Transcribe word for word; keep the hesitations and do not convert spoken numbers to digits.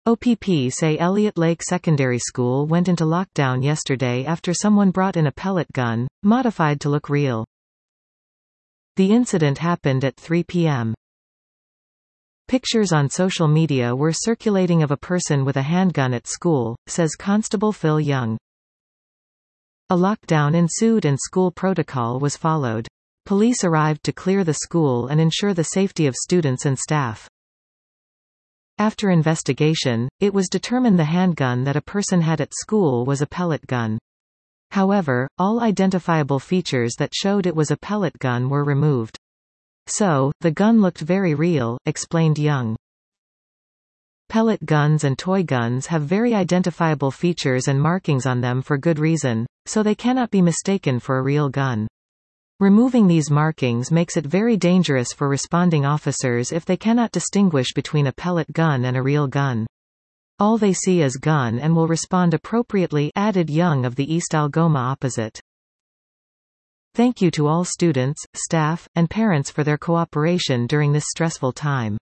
O P P say Elliott Lake Secondary School went into lockdown yesterday after someone brought in a pellet gun, modified to look real. The incident happened at three p m Pictures on social media were circulating of a person with a handgun at school, says Constable Phil Young. A lockdown ensued and school protocol was followed. Police arrived to clear the school and ensure the safety of students and staff. After investigation, it was determined the handgun that a person had at school was a pellet gun. However, all identifiable features that showed it was a pellet gun were removed. So, the gun looked very real, explained Young. Pellet guns and toy guns have very identifiable features and markings on them for good reason, so they cannot be mistaken for a real gun. Removing these markings makes it very dangerous for responding officers if they cannot distinguish between a pellet gun and a real gun. All they see is gun and will respond appropriately, added Young of the East Algoma Opposite. Thank you to all students, staff, and parents for their cooperation during this stressful time.